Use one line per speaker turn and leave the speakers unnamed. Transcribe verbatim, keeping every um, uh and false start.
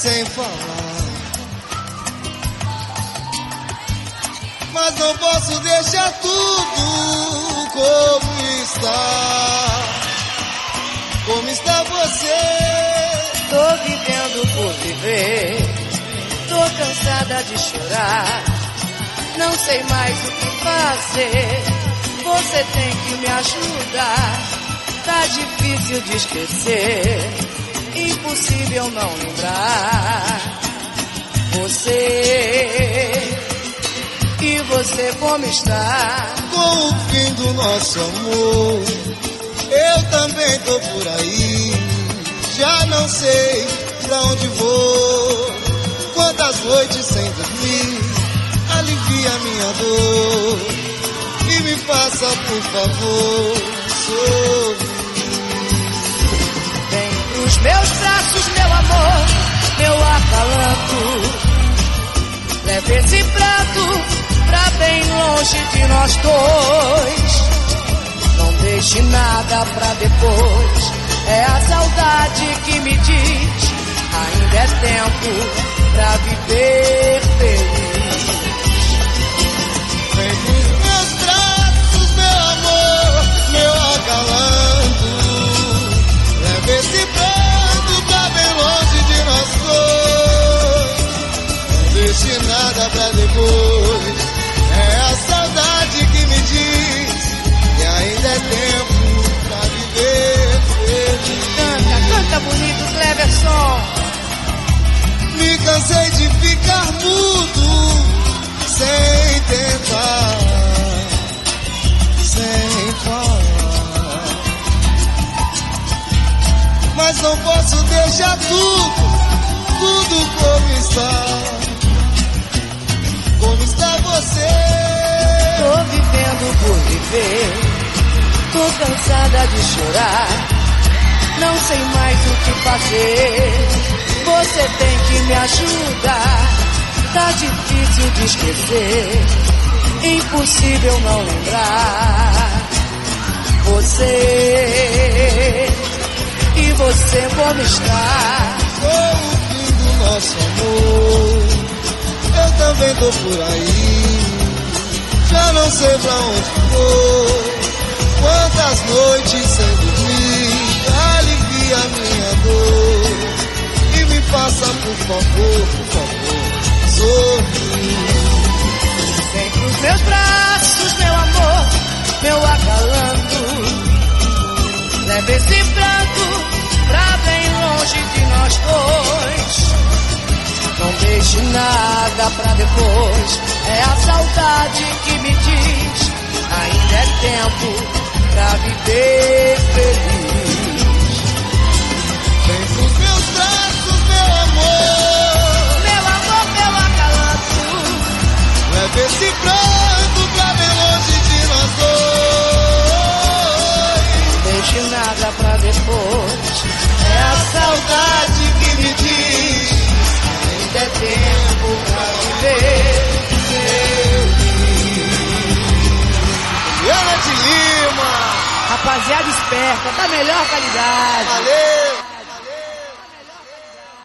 sem falar. Mas não posso deixar tudo como está. Como está você?
Tô vivendo por viver. Tô cansada de chorar. Não sei mais o que fazer. Você tem que me ajudar. Tá difícil de esquecer. Impossível não lembrar. Você. E você como está?
Com o fim do nosso amor, eu também tô por aí. Já não sei pra onde vou. Quantas noites sem dormir, alivia minha dor e me faça, por favor, sorrir.
Vem pros meus braços, meu amor, meu acalanto. Leve esse prato pra bem longe de nós dois. Não deixe nada pra depois. É a saudade que me diz: ainda é tempo pra viver feliz.
Vem pros meus braços, meu amor, meu acalanto. Leve esse pranto pra bem longe de nós dois. Não deixe nada pra depois. É a saudade que me diz que ainda é tempo pra viver feliz.
Canta, canta bonito, Cleverson.
Me cansei de ficar mudo, sem tentar, sem falar. Mas não posso deixar tudo, tudo como está. Como está você?
Tô vivendo por viver. Tô cansada de chorar. Não sei mais o que fazer. Você tem que me ajudar. Tá difícil de esquecer. Impossível não lembrar. Você. E você como está?
Com o fim do nosso amor, eu também tô por aí. Já não sei pra onde vou. Quantas noites sem dormir, alivia minha dor e me faça, por favor, por favor, sorrir.
Vem pros meus braços, meu amor, meu acalanto. Leve esse pranto pra bem longe de nós dois. Não deixe nada pra depois. É a saudade que me diz: ainda é tempo pra viver feliz.
Vem pros meus braços, meu amor,
meu amor, meu acalanto.
leve esse pranto pra bem longe de nós dois.
Não deixe nada pra depois. É a saudade que me diz: ainda é tempo pra viver feliz.
Ana de Lima,
rapaziada esperta, da melhor qualidade.
valeu!